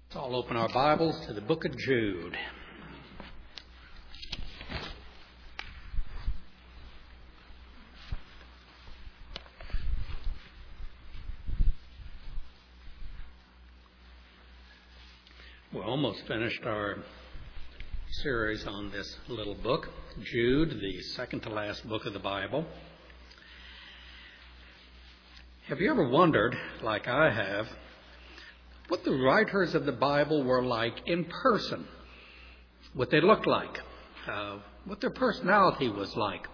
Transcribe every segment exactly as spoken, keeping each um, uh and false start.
Let's all open our Bibles to the book of Jude. We're almost finished our series on this little book, Jude, the second to last book of the Bible. Have you ever wondered, like I have, what the writers of the Bible were like in person, what they looked like, uh, what their personality was like?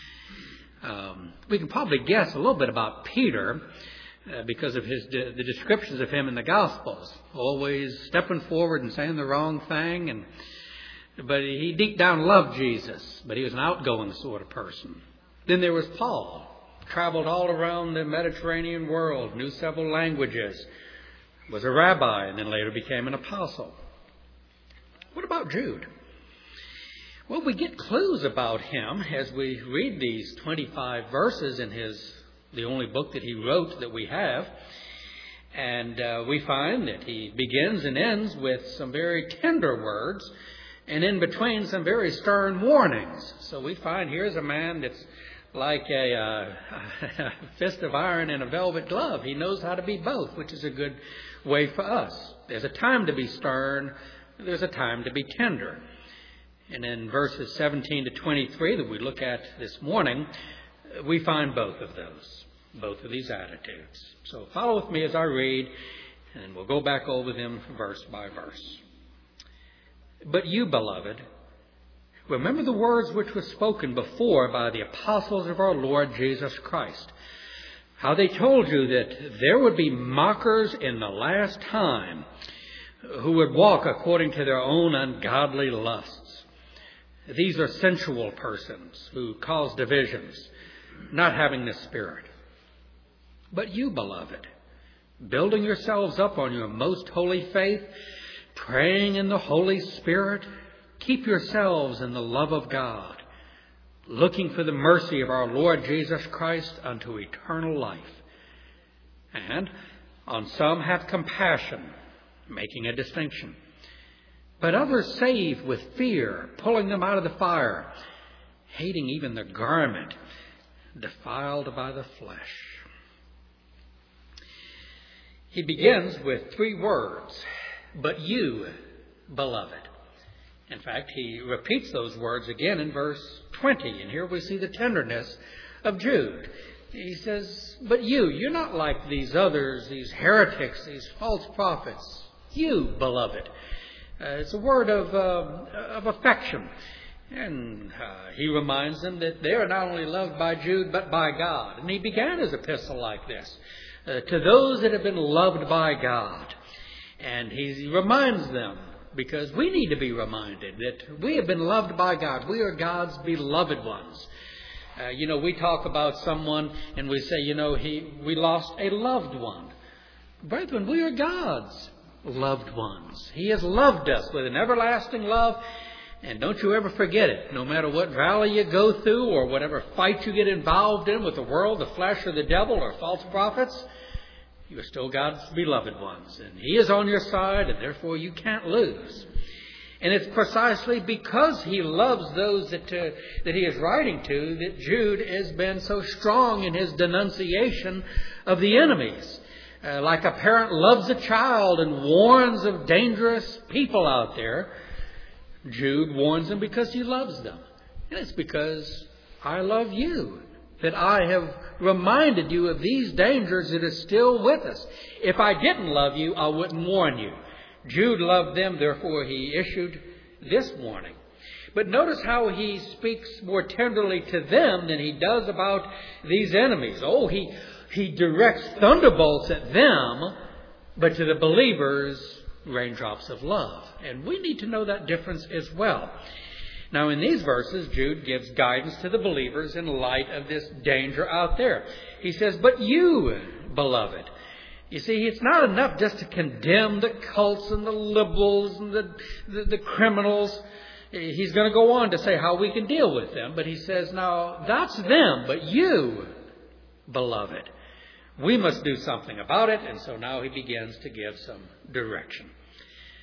Um, we can probably guess a little bit about Peter uh, because of his de- the descriptions of him in the Gospels, always stepping forward and saying the wrong thing, and but he deep down loved Jesus, but he was an outgoing sort of person. Then there was Paul, traveled all around the Mediterranean world, knew several languages, was a rabbi, and then later became an apostle. What about Jude? Well, we get clues about him as we read these twenty-five verses in his the only book that he wrote that we have. And uh, we find that he begins and ends with some very tender words, and in between some very stern warnings. So we find here's a man that's like a uh, fist of iron and a velvet glove. He knows how to be both, which is a good way for us. There's a time to be stern. There's a time to be tender. And in verses seventeen to twenty-three that we look at this morning, we find both of those, both of these attitudes. So follow with me as I read, and we'll go back over them verse by verse. But you, beloved, remember the words which were spoken before by the apostles of our Lord Jesus Christ, how they told you that there would be mockers in the last time who would walk according to their own ungodly lusts. These are sensual persons who cause divisions, not having the Spirit. But you, beloved, building yourselves up on your most holy faith, praying in the Holy Spirit, keep yourselves in the love of God, looking for the mercy of our Lord Jesus Christ unto eternal life. And on some have compassion, making a distinction. But others save with fear, pulling them out of the fire, hating even the garment defiled by the flesh. He begins with three words, but you, beloved. In fact, he repeats those words again in verse twenty. And here we see the tenderness of Jude. He says, but you, you're not like these others, these heretics, these false prophets. You, beloved. Uh, it's a word of, uh, of affection. And uh, he reminds them that they are not only loved by Jude, but by God. And he began his epistle like this, uh, to those that have been loved by God. And he reminds them, because we need to be reminded that we have been loved by God. We are God's beloved ones. Uh, you know, we talk about someone and we say, you know, he we lost a loved one. Brethren, we are God's loved ones. He has loved us with an everlasting love. And don't you ever forget it. No matter what valley you go through or whatever fight you get involved in with the world, the flesh, or the devil, or false prophets, you are still God's beloved ones. And He is on your side, and therefore you can't lose. And it's precisely because He loves those that, uh, that He is writing to that Jude has been so strong in his denunciation of the enemies. Uh, like a parent loves a child and warns of dangerous people out there, Jude warns them because he loves them. And it's because I love you that I have reminded you of these dangers that are still with us. If I didn't love you, I wouldn't warn you. Jude loved them, therefore he issued this warning. But notice how he speaks more tenderly to them than he does about these enemies. Oh, he, he directs thunderbolts at them, but to the believers, raindrops of love. And we need to know that difference as well. Now, in these verses, Jude gives guidance to the believers in light of this danger out there. He says, but you, beloved. You see, it's not enough just to condemn the cults and the liberals and the, the, the criminals. He's going to go on to say how we can deal with them. But he says, now, that's them. But you, beloved, we must do something about it. And so now he begins to give some direction.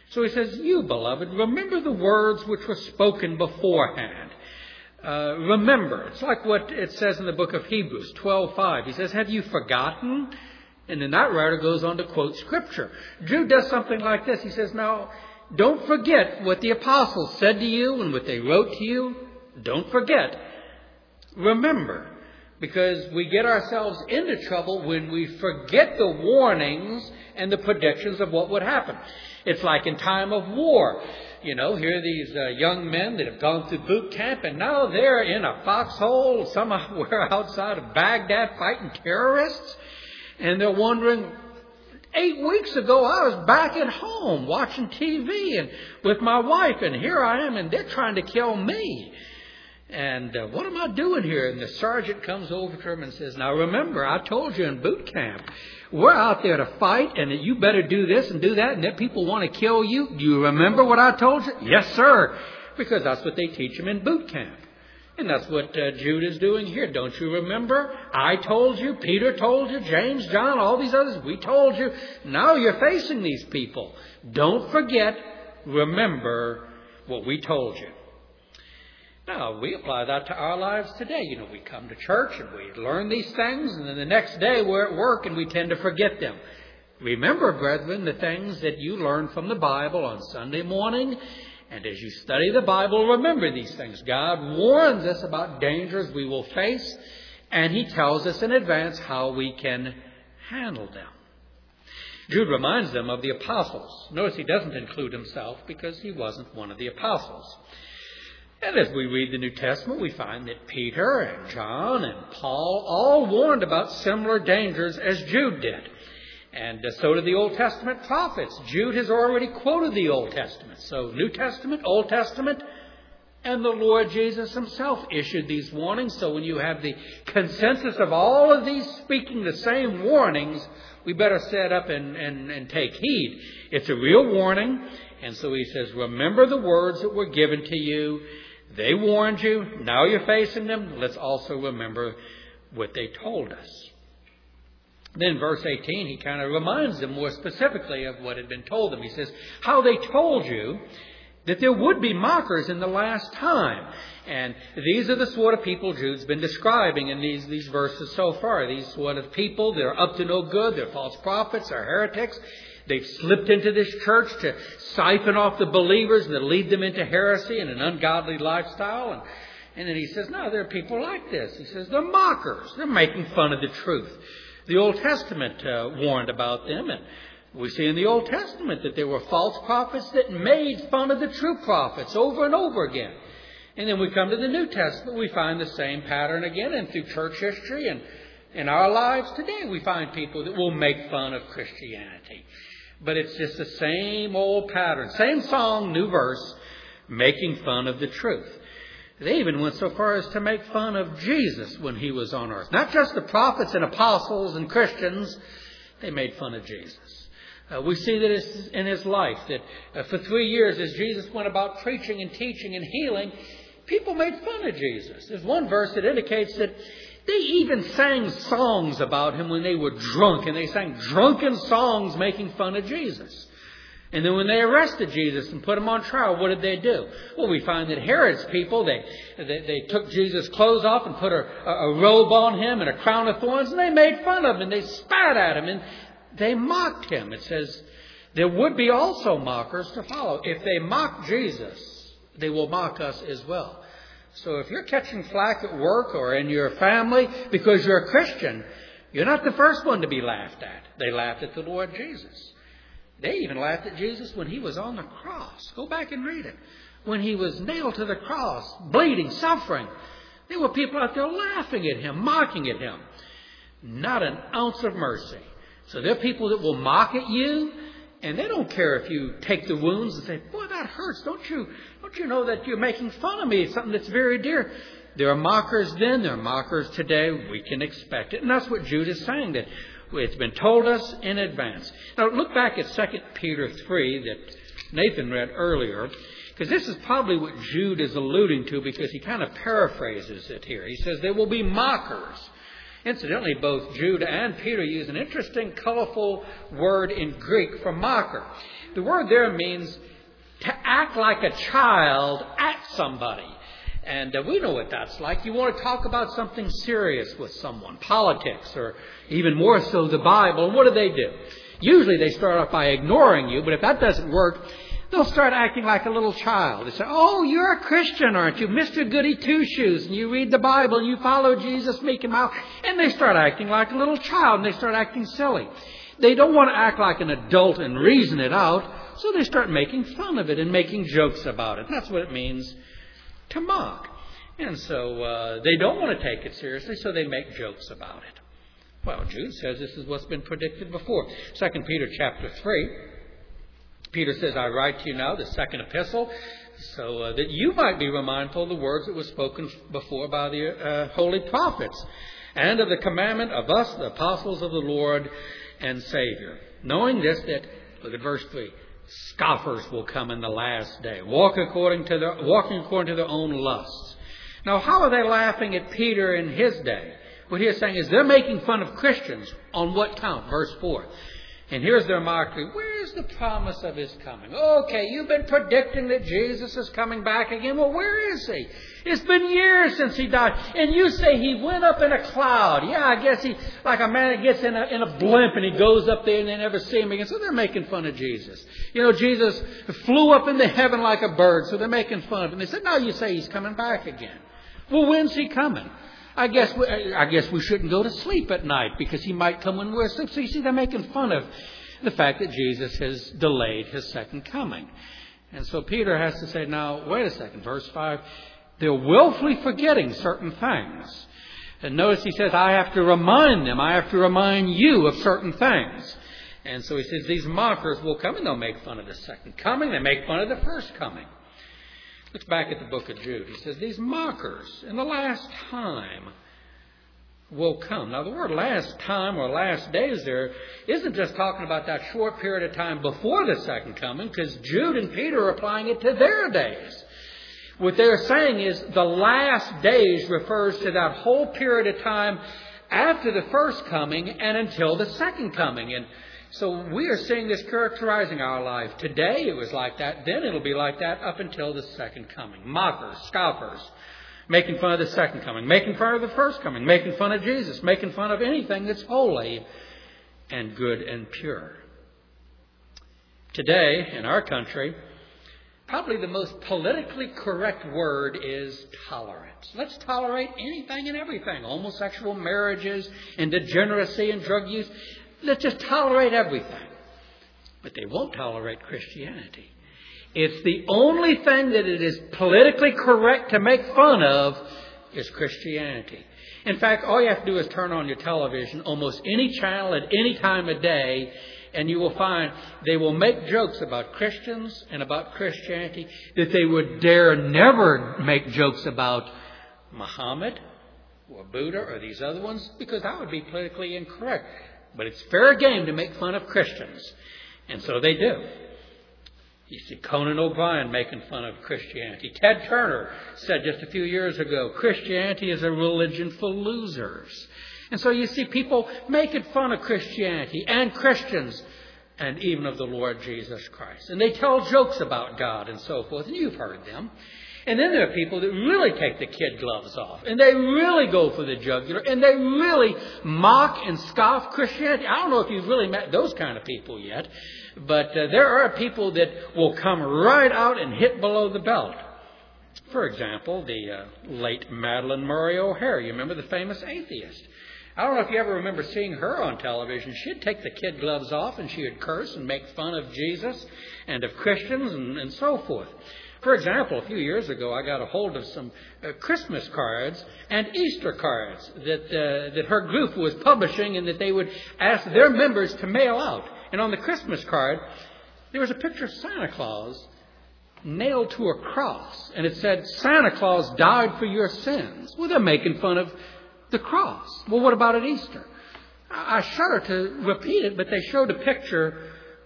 So he says, you, beloved, remember the words which were spoken beforehand. Uh, remember. It's like what it says in the book of Hebrews twelve five. He says, have you forgotten? And then that writer goes on to quote Scripture. Jude does something like this. He says, now, don't forget what the apostles said to you and what they wrote to you. Don't forget. Remember. Because we get ourselves into trouble when we forget the warnings and the predictions of what would happen. It's like in time of war. You know, here are these uh, young men that have gone through boot camp, and now they're in a foxhole somewhere outside of Baghdad fighting terrorists. And they're wondering, eight weeks ago I was back at home watching T V and with my wife, and here I am, and they're trying to kill me. And uh, what am I doing here? And the sergeant comes over to him and says, now remember, I told you in boot camp, we're out there to fight, and you better do this and do that, and that people want to kill you. Do you remember what I told you? Yes, sir. Because that's what they teach them in boot camp. And that's what uh, Jude is doing here. Don't you remember? I told you, Peter told you, James, John, all these others, we told you. Now you're facing these people. Don't forget, remember what we told you. Now, we apply that to our lives today. You know, we come to church and we learn these things, and then the next day we're at work and we tend to forget them. Remember, brethren, the things that you learned from the Bible on Sunday morning. And as you study the Bible, remember these things. God warns us about dangers we will face, and He tells us in advance how we can handle them. Jude reminds them of the apostles. Notice he doesn't include himself because he wasn't one of the apostles. And as we read the New Testament, we find that Peter and John and Paul all warned about similar dangers as Jude did. And so did the Old Testament prophets. Jude has already quoted the Old Testament. So New Testament, Old Testament, and the Lord Jesus Himself issued these warnings. So when you have the consensus of all of these speaking the same warnings, we better set up and, and, and take heed. It's a real warning. And so he says, remember the words that were given to you. They warned you. Now you're facing them. Let's also remember what they told us. Then verse eighteen, he kind of reminds them more specifically of what had been told them. He says, how they told you that there would be mockers in the last time. And these are the sort of people Jude's been describing in these, these verses so far. These sort of people, they're up to no good. They're false prophets. They're heretics. They've slipped into this church to siphon off the believers and to lead them into heresy and an ungodly lifestyle. And, and then he says, no, there are people like this. He says, they're mockers. They're making fun of the truth. The Old Testament uh, warned about them. And we see in the Old Testament that there were false prophets that made fun of the true prophets over and over again. And then we come to the New Testament. We find the same pattern again. And through church history and in our lives today, we find people that will make fun of Christianity. But it's just the same old pattern. Same song, new verse, making fun of the truth. They even went so far as to make fun of Jesus when He was on earth. Not just the prophets and apostles and Christians. They made fun of Jesus. Uh, we see that in His life that uh, for three years as Jesus went about preaching and teaching and healing, people made fun of Jesus. There's one verse that indicates that they even sang songs about Him when they were drunk, and they sang drunken songs making fun of Jesus. And then when they arrested Jesus and put Him on trial, what did they do? Well, we find that Herod's people, they they, they took Jesus' clothes off and put a, a robe on Him and a crown of thorns, and they made fun of Him, and they spat at Him, and they mocked Him. It says there would be also mockers to follow. If they mock Jesus, they will mock us as well. So if you're catching flack at work or in your family because you're a Christian, you're not the first one to be laughed at. They laughed at the Lord Jesus. They even laughed at Jesus when He was on the cross. Go back and read it. When He was nailed to the cross, bleeding, suffering, there were people out there laughing at Him, mocking at Him. Not an ounce of mercy. So there are people that will mock at you, and they don't care if you take the wounds and say, boy, that hurts. Don't you, don't you know that you're making fun of me? It's something that's very dear. There are mockers then. There are mockers today. We can expect it. And that's what Jude is saying, that it's been told us in advance. Now, look back at Second Peter three that Nathan read earlier, because this is probably what Jude is alluding to, because he kind of paraphrases it here. He says there will be mockers. Incidentally, both Jude and Peter use an interesting, colorful word in Greek for mocker. The word there means to act like a child at somebody. And uh, we know what that's like. You want to talk about something serious with someone, politics, or even more so the Bible. And what do they do? Usually they start off by ignoring you, but if that doesn't work, they'll start acting like a little child. They say, oh, you're a Christian, aren't you? Mister Goody Two-Shoes, and you read the Bible, and you follow Jesus, meek and mild. And they start acting like a little child, and they start acting silly. They don't want to act like an adult and reason it out, so they start making fun of it and making jokes about it. And that's what it means to mock. And so uh, they don't want to take it seriously, so they make jokes about it. Well, Jude says this is what's been predicted before. Second Peter chapter three. Peter says, I write to you now, the second epistle, so uh, that you might be remindful of the words that were spoken before by the uh, holy prophets, and of the commandment of us, the apostles of the Lord and Savior. Knowing this, that, look at verse three, scoffers will come in the last day, walk according to their, walking according to their own lusts. Now, how are they laughing at Peter in his day? What he is saying is they're making fun of Christians. On what count? Verse four. And here's their mockery. Where's the promise of His coming? Okay, you've been predicting that Jesus is coming back again. Well, where is He? It's been years since He died. And you say He went up in a cloud. Yeah, I guess He, like a man that gets in a, in a blimp and he goes up there and they never see Him again. So they're making fun of Jesus. You know, Jesus flew up into heaven like a bird. So they're making fun of Him. They said, no, you say He's coming back again. Well, when's He coming? I guess we, I guess we shouldn't go to sleep at night because He might come when we're asleep. So you see, they're making fun of the fact that Jesus has delayed His second coming. And so Peter has to say, now, wait a second, verse five, they're willfully forgetting certain things. And notice he says, I have to remind them, I have to remind you of certain things. And so he says, these mockers will come and they'll make fun of the second coming. They make fun of the first coming. Look back at the book of Jude. He says, these mockers in the last time will come. Now, the word last time or last days there isn't just talking about that short period of time before the second coming, because Jude and Peter are applying it to their days. What they're saying is the last days refers to that whole period of time after the first coming and until the second coming. And so we are seeing this characterizing our life. Today it was like that. Then it'll be like that up until the second coming. Mockers, scoffers, making fun of the second coming, making fun of the first coming, making fun of Jesus, making fun of anything that's holy and good and pure. Today, in our country, probably the most politically correct word is tolerance. Let's tolerate anything and everything. Homosexual marriages and degeneracy and drug use. Let's just tolerate everything. But they won't tolerate Christianity. It's the only thing that it is politically correct to make fun of is Christianity. In fact, all you have to do is turn on your television, almost any channel at any time of day, and you will find they will make jokes about Christians and about Christianity that they would dare never make jokes about Muhammad or Buddha or these other ones, because that would be politically incorrect. But it's fair game to make fun of Christians. And so they do. You see Conan O'Brien making fun of Christianity. Ted Turner said just a few years ago, Christianity is a religion for losers. And so you see people making fun of Christianity and Christians and even of the Lord Jesus Christ. And they tell jokes about God and so forth. And you've heard them. And then there are people that really take the kid gloves off. And they really go for the jugular. And they really mock and scoff Christianity. I don't know if you've really met those kind of people yet. But uh, there are people that will come right out and hit below the belt. For example, the uh, late Madalyn Murray O'Hair. You remember the famous atheist? I don't know if you ever remember seeing her on television. She'd take the kid gloves off and she would curse and make fun of Jesus and of Christians and, and so forth. For example, a few years ago, I got a hold of some uh, Christmas cards and Easter cards that uh, that her group was publishing and that they would ask their members to mail out. And on the Christmas card, there was a picture of Santa Claus nailed to a cross. And it said, Santa Claus died for your sins. Well, they're making fun of the cross. Well, what about at Easter? I shudder to repeat it, but they showed a picture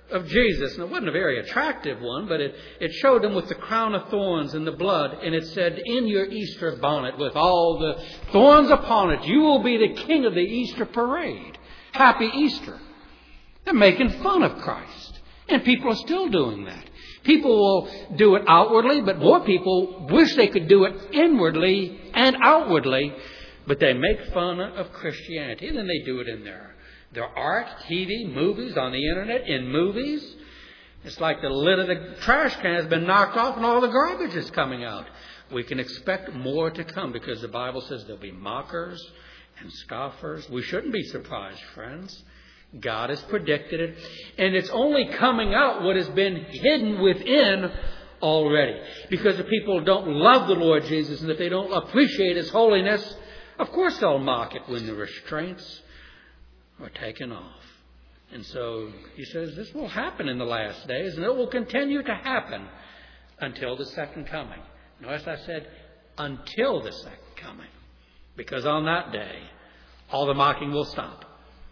of Jesus. And it wasn't a very attractive one, but it, it showed him with the crown of thorns and the blood. And it said, in your Easter bonnet with all the thorns upon it, you will be the king of the Easter parade. Happy Easter. They're making fun of Christ. And people are still doing that. People will do it outwardly, but more people wish they could do it inwardly and outwardly. But they make fun of Christianity. And then they do it in their, their art, T V, movies, on the internet, in movies. It's like the lid of the trash can has been knocked off and all the garbage is coming out. We can expect more to come because the Bible says there'll be mockers and scoffers. We shouldn't be surprised, friends. God has predicted it. And it's only coming out what has been hidden within already. Because if people don't love the Lord Jesus and if they don't appreciate His holiness, of course they'll mock it when the restraints are taken off. And so he says this will happen in the last days, and it will continue to happen until the second coming. Notice I said until the second coming. Because on that day, all the mocking will stop.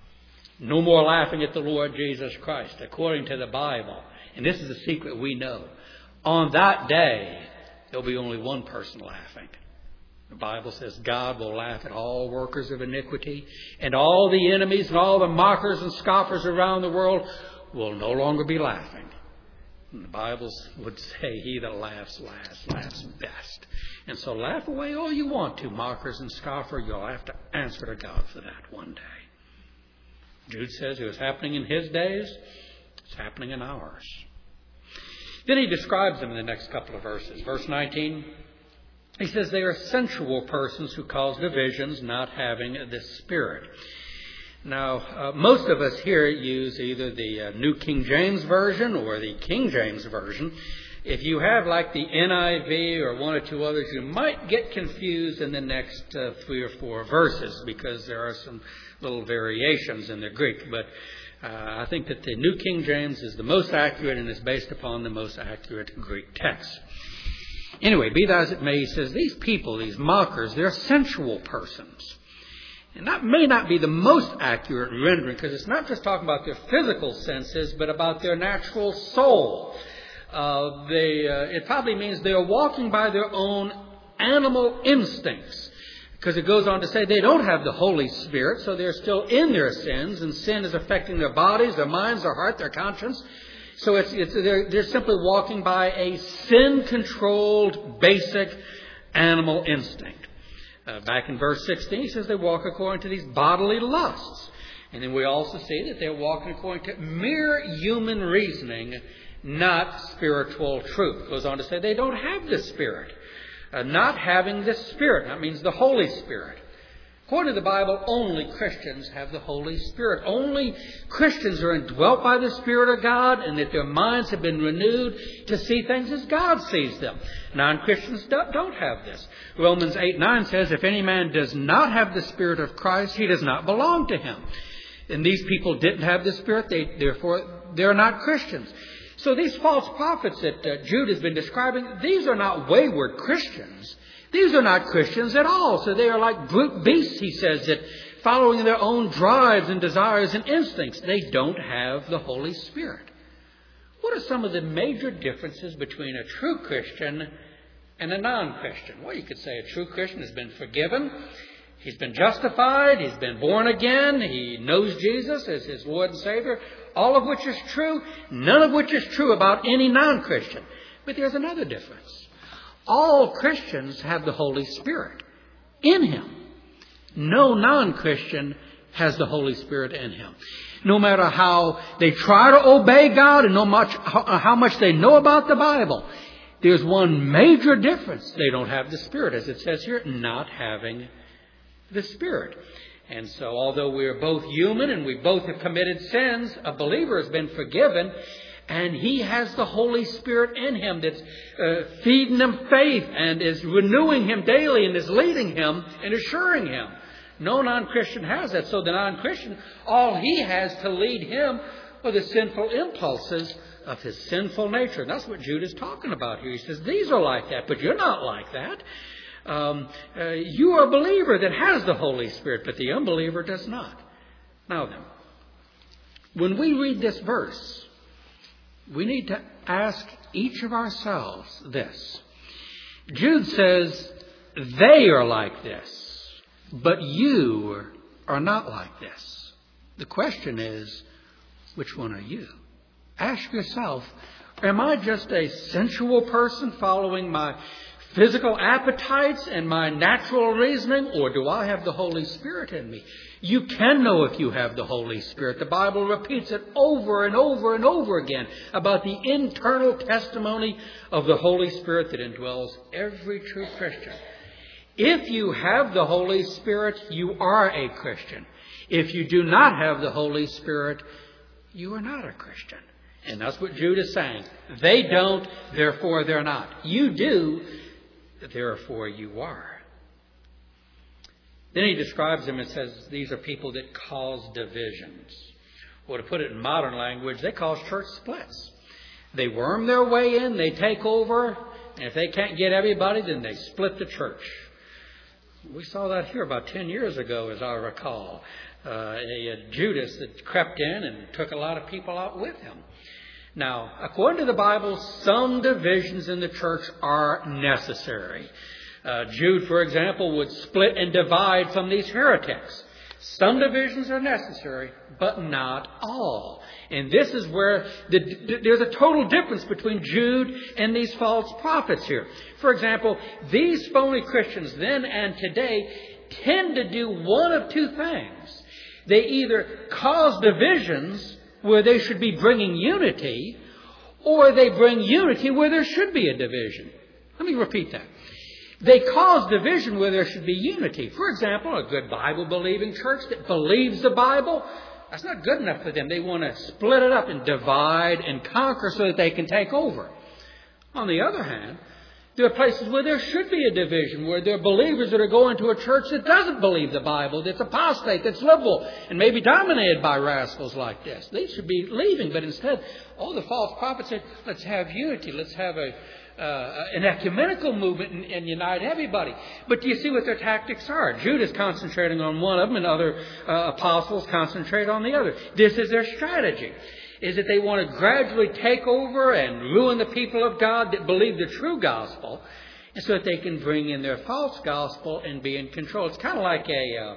No more laughing at the Lord Jesus Christ, according to the Bible. And this is a secret we know. On that day, there'll be only one person laughing. The Bible says God will laugh at all workers of iniquity, and all the enemies and all the mockers and scoffers around the world will no longer be laughing. And the Bible would say, he that laughs last laughs best. And so laugh away all you want to, mockers and scoffers. You'll have to answer to God for that one day. Jude says it was happening in his days. It's happening in ours. Then he describes them in the next couple of verses. Verse nineteen, he says they are sensual persons who cause divisions, not having the Spirit. Now, uh, most of us here use either the uh, New King James Version or the King James Version. If you have like the N I V or one or two others, you might get confused in the next uh, three or four verses because there are some little variations in the Greek. But uh, I think that the New King James is the most accurate and is based upon the most accurate Greek text. Anyway, be that as it may, he says these people, these mockers, they're sensual persons. And that may not be the most accurate rendering because it's not just talking about their physical senses, but about their natural soul. Uh, they, uh, it probably means they are walking by their own animal instincts. Because it goes on to say they don't have the Holy Spirit, so they're still in their sins, and sin is affecting their bodies, their minds, their heart, their conscience. So it's, it's, they're, they're simply walking by a sin-controlled, basic animal instinct. Uh, back in verse sixteen, he says they walk according to these bodily lusts. And then we also see that they're walking according to mere human reasoning, not spiritual truth. It goes on to say they don't have the Spirit. Uh, not having the Spirit. That means the Holy Spirit. According to the Bible, only Christians have the Holy Spirit. Only Christians are indwelt by the Spirit of God, and that their minds have been renewed to see things as God sees them. Non-Christians don't have this. Romans eight nine says, if any man does not have the Spirit of Christ, he does not belong to him. And these people didn't have the Spirit, they, therefore they're not Christians. So these false prophets that uh, Jude has been describing, these are not wayward Christians. These are not Christians at all. So they are like brute beasts, he says, that following their own drives and desires and instincts. They don't have the Holy Spirit. What are some of the major differences between a true Christian and a non-Christian? Well, you could say a true Christian has been forgiven. He's been justified. He's been born again. He knows Jesus as his Lord and Savior. All of which is true. None of which is true about any non-Christian. But there's another difference. All Christians have the Holy Spirit in him. No non-Christian has the Holy Spirit in him. No matter how they try to obey God and no much how much they know about the Bible, there's one major difference. They don't have the Spirit, as it says here, not having the Spirit. And so although we are both human and we both have committed sins, a believer has been forgiven, and he has the Holy Spirit in him that's uh, feeding him faith and is renewing him daily and is leading him and assuring him. No non-Christian has that. So the non-Christian, all he has to lead him are the sinful impulses of his sinful nature. And that's what Jude is talking about here. He says, these are like that, but you're not like that. Um, uh, you are a believer that has the Holy Spirit, but the unbeliever does not. Now then, when we read this verse, we need to ask each of ourselves this. Jude says, they are like this, but you are not like this. The question is, which one are you? Ask yourself, am I just a sensual person following my physical appetites and my natural reasoning, or do I have the Holy Spirit in me? You can know if you have the Holy Spirit. The Bible repeats it over and over and over again about the internal testimony of the Holy Spirit that indwells every true Christian. If you have the Holy Spirit, you are a Christian. If you do not have the Holy Spirit, you are not a Christian. And that's what Jude is saying. They don't, therefore they're not. You do, therefore you are. Then he describes them and says these are people that cause divisions. Or to put it in modern language, they cause church splits. They worm their way in, they take over, and if they can't get everybody, then they split the church. We saw that here about ten years ago, as I recall. Uh, a, a Judas that crept in and took a lot of people out with him. Now, according to the Bible, some divisions in the church are necessary. Uh, Jude, for example, would split and divide from these heretics. Some divisions are necessary, but not all. And this is where the, there's a total difference between Jude and these false prophets here. For example, these phony Christians then and today tend to do one of two things. They either cause divisions where they should be bringing unity, or they bring unity where there should be a division. Let me repeat that. They cause division where there should be unity. For example, a good Bible-believing church that believes the Bible, that's not good enough for them. They want to split it up and divide and conquer so that they can take over. On the other hand, there are places where there should be a division, where there are believers that are going to a church that doesn't believe the Bible, that's apostate, that's liberal, and maybe dominated by rascals like this. They should be leaving, but instead, all the false prophets said, let's have unity, let's have a uh, an ecumenical movement and, and unite everybody. But do you see what their tactics are? Jude is concentrating on one of them, and other uh, apostles concentrate on the other. This is their strategy. Is that they want to gradually take over and ruin the people of God that believe the true gospel, and so that they can bring in their false gospel and be in control. It's kind of like a uh,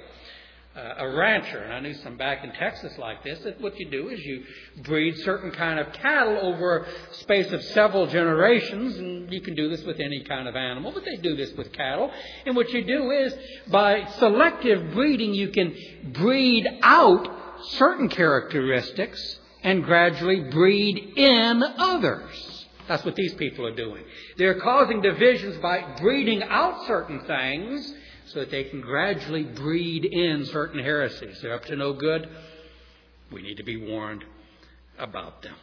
a rancher, and I knew some back in Texas like this, that what you do is you breed certain kind of cattle over a space of several generations, and you can do this with any kind of animal, but they do this with cattle. And what you do is, by selective breeding, you can breed out certain characteristics and gradually breed in others. That's what these people are doing. They're causing divisions by breeding out certain things so that they can gradually breed in certain heresies. They're up to no good. We need to be warned about them.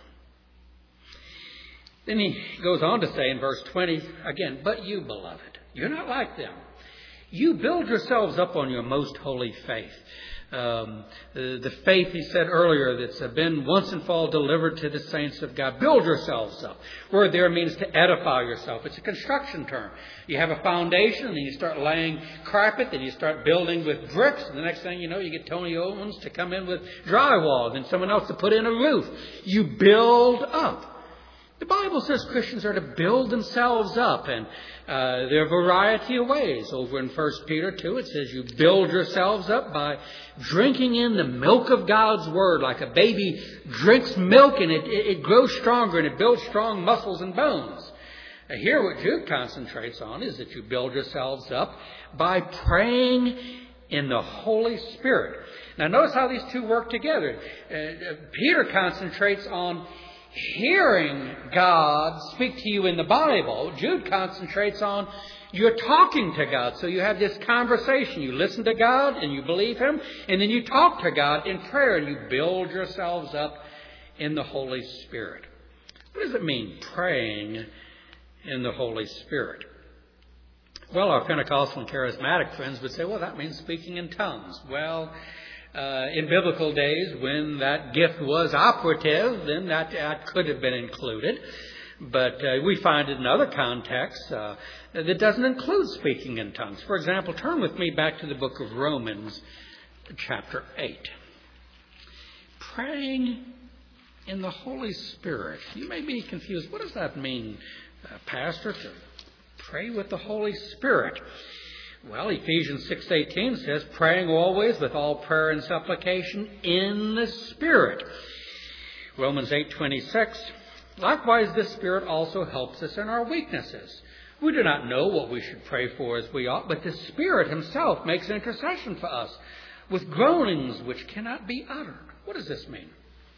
Then he goes on to say in verse twenty, again, but you, beloved, you're not like them. You build yourselves up on your most holy faith. Um, the, the faith, he said earlier, that's been once and for all delivered to the saints of God. Build yourselves up. Word there means to edify yourself. It's a construction term. You have a foundation, and then you start laying carpet, then you start building with bricks, and the next thing you know, you get Tony Owens to come in with drywall, then someone else to put in a roof. You build up. The Bible says Christians are to build themselves up, and uh, there are a variety of ways. Over in First Peter two, it says you build yourselves up by drinking in the milk of God's Word. Like a baby drinks milk, and it, it, it grows stronger, and it builds strong muscles and bones. Now, here what Jude concentrates on is that you build yourselves up by praying in the Holy Spirit. Now notice how these two work together. Uh, Peter concentrates on hearing God speak to you in the Bible. Jude concentrates on you're talking to God. So you have this conversation. You listen to God and you believe Him, and then you talk to God in prayer and you build yourselves up in the Holy Spirit. What does it mean, praying in the Holy Spirit? Well, our Pentecostal and charismatic friends would say, well, that means speaking in tongues. Well, Uh, in biblical days, when that gift was operative, then that, that could have been included. But uh, we find it in other contexts uh, that doesn't include speaking in tongues. For example, turn with me back to the book of Romans, chapter eight. Praying in the Holy Spirit. You may be confused. What does that mean, uh, Pastor, to pray with the Holy Spirit? Well, Ephesians six eighteen says, praying always with all prayer and supplication in the Spirit. Romans eight twenty-six, likewise the Spirit also helps us in our weaknesses. We do not know what we should pray for as we ought, but the Spirit Himself makes intercession for us with groanings which cannot be uttered. What does this mean?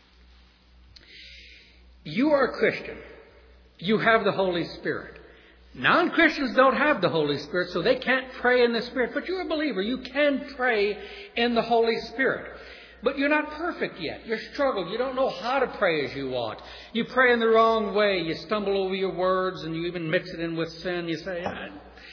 You are a Christian. You have the Holy Spirit. Non-Christians don't have the Holy Spirit, so they can't pray in the Spirit. But you're a believer. You can pray in the Holy Spirit. But you're not perfect yet. You're struggling. You don't know how to pray as you ought. You pray in the wrong way. You stumble over your words and you even mix it in with sin. You say, I,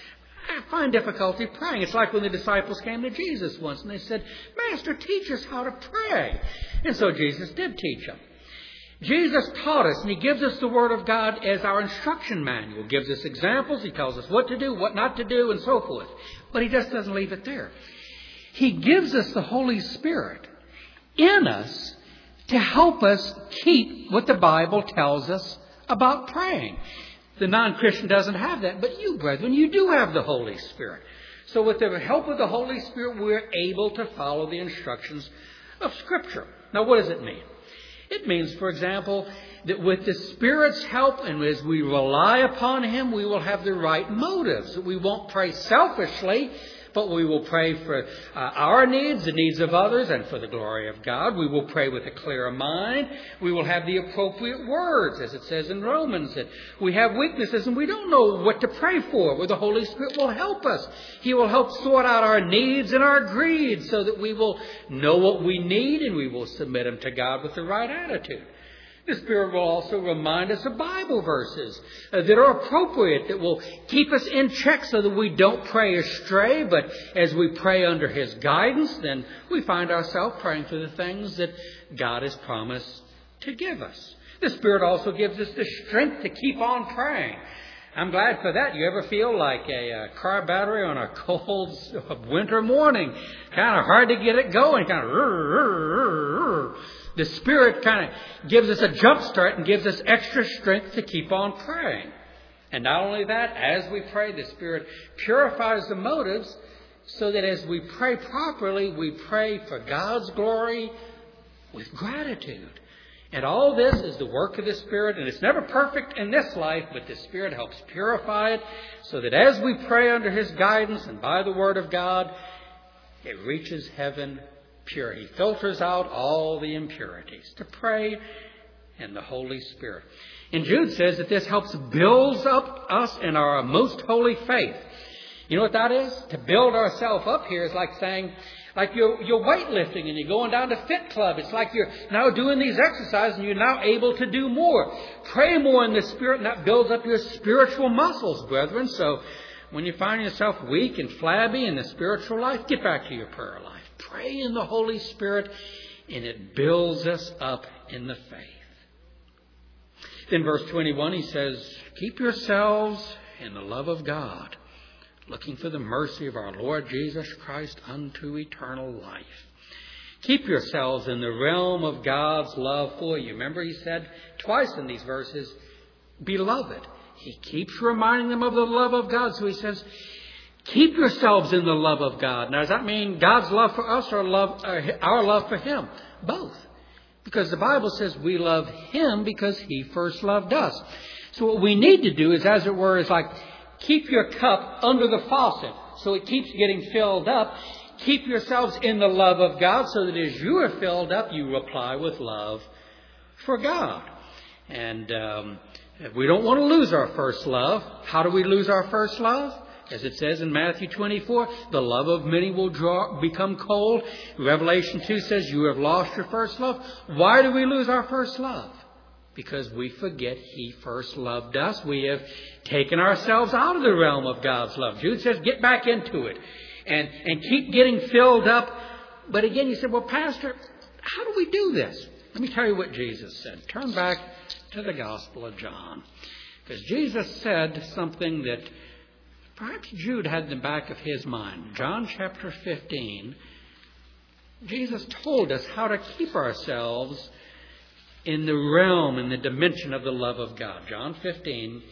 I find difficulty praying. It's like when the disciples came to Jesus once and they said, Master, teach us how to pray. And so Jesus did teach them. Jesus taught us, and He gives us the Word of God as our instruction manual. He gives us examples. He tells us what to do, what not to do, and so forth. But He just doesn't leave it there. He gives us the Holy Spirit in us to help us keep what the Bible tells us about praying. The non-Christian doesn't have that, but you, brethren, you do have the Holy Spirit. So with the help of the Holy Spirit, we're able to follow the instructions of Scripture. Now, what does it mean? It means, for example, that with the Spirit's help and as we rely upon Him, we will have the right motives. We won't pray selfishly, but we will pray for uh, our needs, the needs of others, and for the glory of God. We will pray with a clear mind. We will have the appropriate words, as it says in Romans, that we have weaknesses and we don't know what to pray for. Well, the Holy Spirit will help us. He will help sort out our needs and our greed so that we will know what we need and we will submit them to God with the right attitude. The Spirit will also remind us of Bible verses uh, that are appropriate, that will keep us in check so that we don't pray astray. But as we pray under His guidance, then we find ourselves praying for the things that God has promised to give us. The Spirit also gives us the strength to keep on praying. I'm glad for that. You ever feel like a, a car battery on a cold winter morning? Kind of hard to get it going. Kind of... The Spirit kind of gives us a jump start and gives us extra strength to keep on praying. And not only that, as we pray, the Spirit purifies the motives so that as we pray properly, we pray for God's glory with gratitude. And all this is the work of the Spirit, and it's never perfect in this life, but the Spirit helps purify it so that as we pray under His guidance and by the Word of God, it reaches heaven pure. He filters out all the impurities to pray in the Holy Spirit. And Jude says that this helps build up us in our most holy faith. You know what that is? To build ourselves up here is like saying, like you're, you're weightlifting and you're going down to Fit Club. It's like you're now doing these exercises and you're now able to do more. Pray more in the Spirit, and that builds up your spiritual muscles, brethren. So when you find yourself weak and flabby in the spiritual life, get back to your prayer life. Pray in the Holy Spirit, and it builds us up in the faith. Then verse twenty-one, he says, keep yourselves in the love of God, looking for the mercy of our Lord Jesus Christ unto eternal life. Keep yourselves in the realm of God's love for you. Remember, he said twice in these verses, beloved. He keeps reminding them of the love of God. So he says, keep yourselves in the love of God. Now, does that mean God's love for us or love, uh, our love for Him? Both. Because the Bible says we love Him because He first loved us. So what we need to do is, as it were, is like keep your cup under the faucet so it keeps getting filled up. Keep yourselves in the love of God so that as you are filled up, you reply with love for God. And um, we don't want to lose our first love. How do we lose our first love? As it says in Matthew twenty-four, the love of many will draw, become cold. Revelation two says you have lost your first love. Why do we lose our first love? Because we forget He first loved us. We have taken ourselves out of the realm of God's love. Jude says get back into it and, and keep getting filled up. But again, you said, well, Pastor, how do we do this? Let me tell you what Jesus said. Turn back to the Gospel of John. Because Jesus said something that perhaps Jude had in the back of his mind. John chapter fifteen, Jesus told us how to keep ourselves in the realm, in the dimension of the love of God. John fifteen,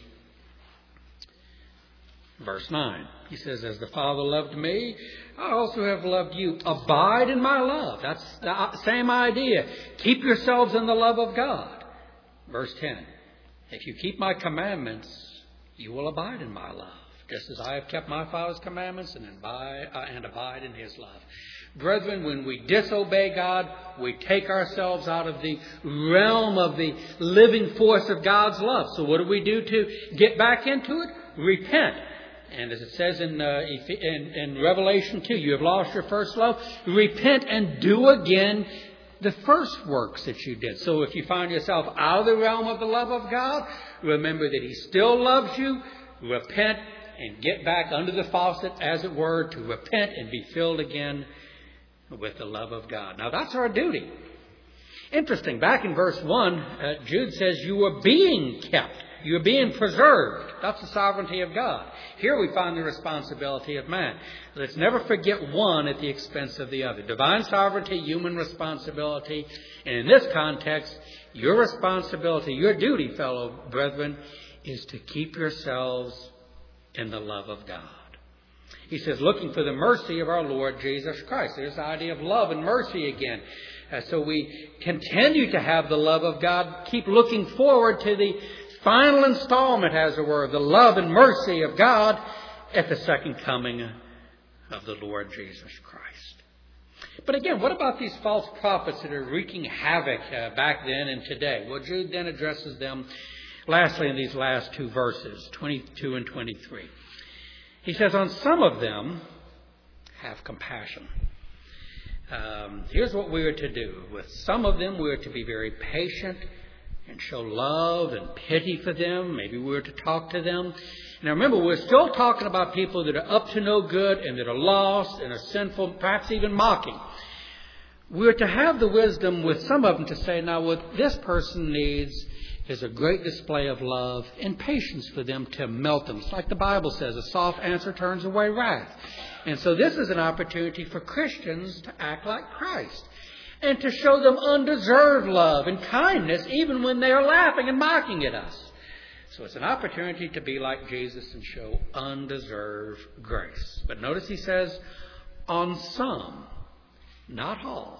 verse nine. He says, as the Father loved me, I also have loved you. Abide in my love. That's the same idea. Keep yourselves in the love of God. Verse ten. If you keep my commandments, you will abide in my love, just as I have kept my Father's commandments and abide, uh, and abide in his love. Brethren, when we disobey God, we take ourselves out of the realm of the living force of God's love. So what do we do to get back into it? Repent. And as it says in, uh, in, in Revelation two, you have lost your first love. Repent and do again the first works that you did. So if you find yourself out of the realm of the love of God, remember that he still loves you. Repent and get back under the faucet, as it were, to repent and be filled again with the love of God. Now that's our duty. Interesting. Back in verse one, uh, Jude says you are being kept. You are being preserved. That's the sovereignty of God. Here we find the responsibility of man. Let's never forget one at the expense of the other. Divine sovereignty, human responsibility. And in this context, your responsibility, your duty, fellow brethren, is to keep yourselves in the love of God. He says, looking for the mercy of our Lord Jesus Christ. There's the idea of love and mercy again. Uh, so we continue to have the love of God. Keep looking forward to the final installment, as it were, the love and mercy of God at the second coming of the Lord Jesus Christ. But again, what about these false prophets that are wreaking havoc uh, back then and today? Well, Jude then addresses them lastly in these last two verses, twenty-two and twenty-three. He says, on some of them, have compassion. Um, here's what we are to do. With some of them, we are to be very patient and show love and pity for them. Maybe we are to talk to them. Now remember, we're still talking about people that are up to no good and that are lost and are sinful, perhaps even mocking. We're to have the wisdom with some of them to say, now what this person needs is a great display of love and patience for them to melt them. It's like the Bible says, a soft answer turns away wrath. And so this is an opportunity for Christians to act like Christ and to show them undeserved love and kindness even when they are laughing and mocking at us. So it's an opportunity to be like Jesus and show undeserved grace. But notice he says, on some, not all.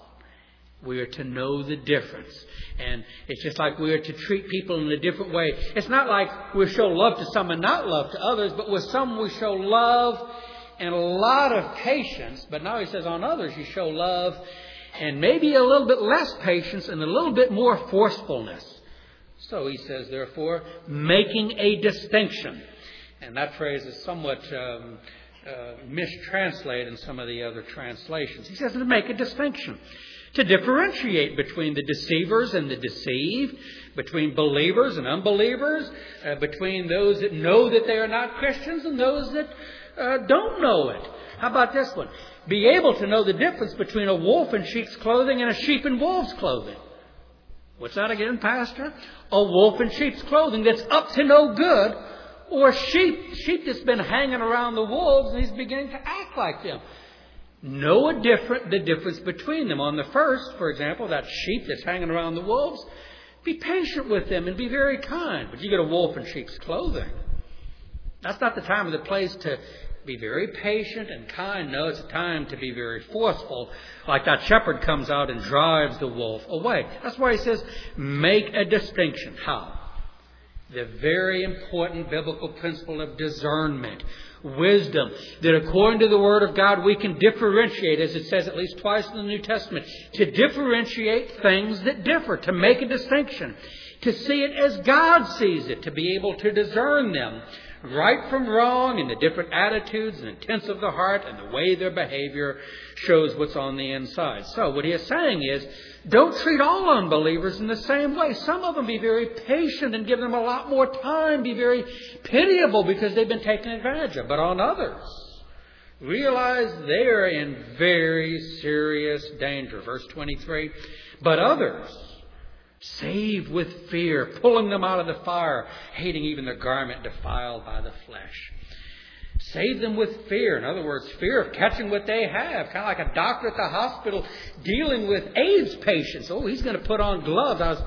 We are to know the difference. And it's just like we are to treat people in a different way. It's not like we show love to some and not love to others, but with some we show love and a lot of patience. But now he says on others you show love and maybe a little bit less patience and a little bit more forcefulness. So he says, therefore, making a distinction. And that phrase is somewhat um, uh, mistranslated in some of the other translations. He says to make a distinction. To differentiate between the deceivers and the deceived, between believers and unbelievers, uh, between those that know that they are not Christians and those that uh, don't know it. How about this one? Be able to know the difference between a wolf in sheep's clothing and a sheep in wolf's clothing. What's that again, Pastor? A wolf in sheep's clothing that's up to no good, or sheep, sheep that's been hanging around the wolves and he's beginning to act like them. Know a different, the difference between them. On the first, for example, that sheep that's hanging around the wolves, be patient with them and be very kind. But you get a wolf in sheep's clothing. That's not the time or the place to be very patient and kind. No, it's a time to be very forceful. Like that shepherd comes out and drives the wolf away. That's why he says, make a distinction. How? The very important biblical principle of discernment. Wisdom. That according to the Word of God, we can differentiate, as it says at least twice in the New Testament, to differentiate things that differ, to make a distinction, to see it as God sees it, to be able to discern them, right from wrong, and the different attitudes and intents of the heart and the way their behavior shows what's on the inside. So what he is saying is, don't treat all unbelievers in the same way. Some of them be very patient and give them a lot more time. Be very pitiable because they've been taken advantage of. But on others, realize they are in very serious danger. Verse twenty-three. But others, save with fear, pulling them out of the fire, hating even the garment defiled by the flesh. Save them with fear. In other words, fear of catching what they have. Kind of like a doctor at the hospital dealing with AIDS patients. Oh, he's going to put on gloves. I was,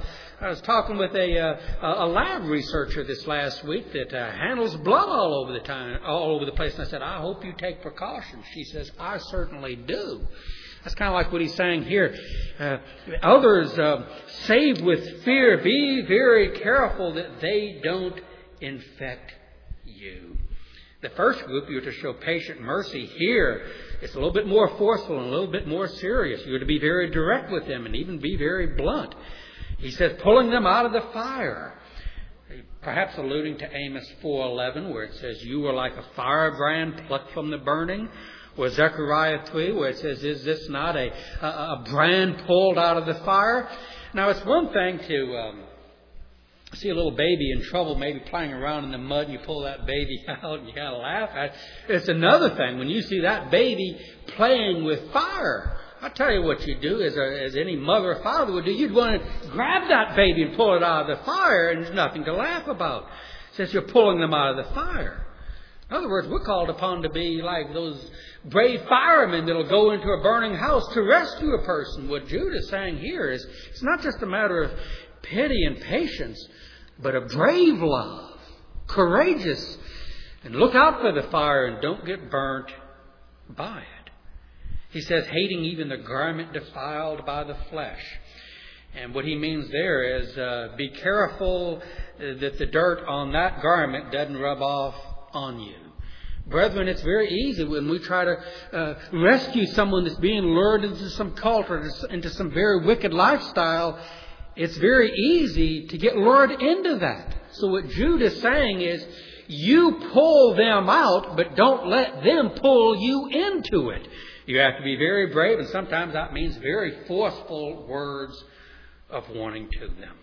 I was talking with a uh, a lab researcher this last week that uh, handles blood all over the time, all over the place. And I said, I hope you take precautions. She says, I certainly do. That's kind of like what he's saying here. Uh, others uh, saved with fear, be very careful that they don't infect you. The first group, you're to show patient mercy. Here, it's a little bit more forceful and a little bit more serious. You're to be very direct with them and even be very blunt. He says, pulling them out of the fire. Perhaps alluding to Amos four eleven, where it says, you were like a firebrand plucked from the burning. Or Zechariah three, where it says, is this not a, a, a brand pulled out of the fire? Now, it's one thing to um, see a little baby in trouble, maybe playing around in the mud, and you pull that baby out and you kind of laugh at it. It's another thing when you see that baby playing with fire. I'll tell you what you do, as, a, as any mother or father would do. You'd want to grab that baby and pull it out of the fire, and there's nothing to laugh about, since you're pulling them out of the fire. In other words, we're called upon to be like those brave firemen that will go into a burning house to rescue a person. What Jude is saying here is it's not just a matter of pity and patience, but a brave love, courageous, and look out for the fire and don't get burnt by it. He says, hating even the garment defiled by the flesh. And what he means there is uh, be careful that the dirt on that garment doesn't rub off on you. Brethren, it's very easy when we try to uh, rescue someone that's being lured into some cult or into some very wicked lifestyle. It's very easy to get lured into that. So what Jude is saying is, you pull them out, but don't let them pull you into it. You have to be very brave, and sometimes that means very forceful words of warning to them.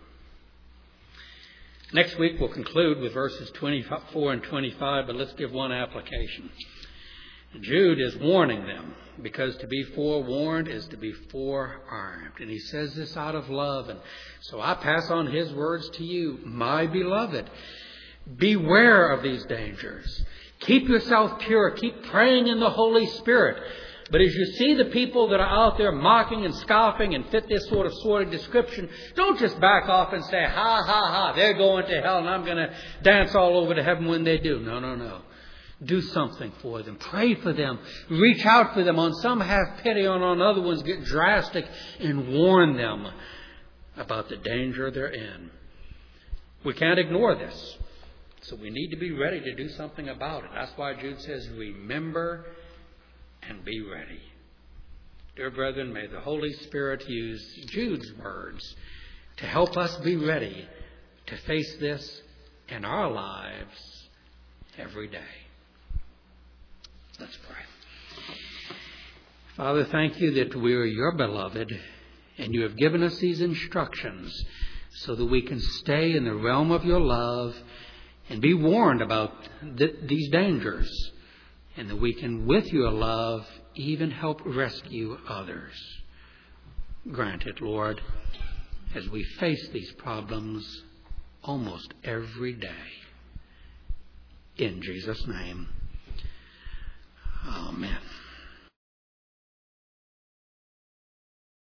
Next week we'll conclude with verses twenty-four and twenty-five, but let's give one application. Jude is warning them, because to be forewarned is to be forearmed. And he says this out of love. And so I pass on his words to you, my beloved. Beware of these dangers. Keep yourself pure. Keep praying in the Holy Spirit. But as you see the people that are out there mocking and scoffing and fit this sort of sordid description, don't just back off and say, ha, ha, ha, they're going to hell and I'm going to dance all over to heaven when they do. No, no, no. Do something for them. Pray for them. Reach out for them. On some have pity, on, on other ones get drastic and warn them about the danger they're in. We can't ignore this. So we need to be ready to do something about it. That's why Jude says, remember and be ready. Dear brethren, may the Holy Spirit use Jude's words to help us be ready to face this in our lives every day. Let's pray. Father, thank you that we are your beloved, and you have given us these instructions so that we can stay in the realm of your love and be warned about th- these dangers, and that we can, with your love, even help rescue others. Grant it, Lord, as we face these problems almost every day. In Jesus' name, amen.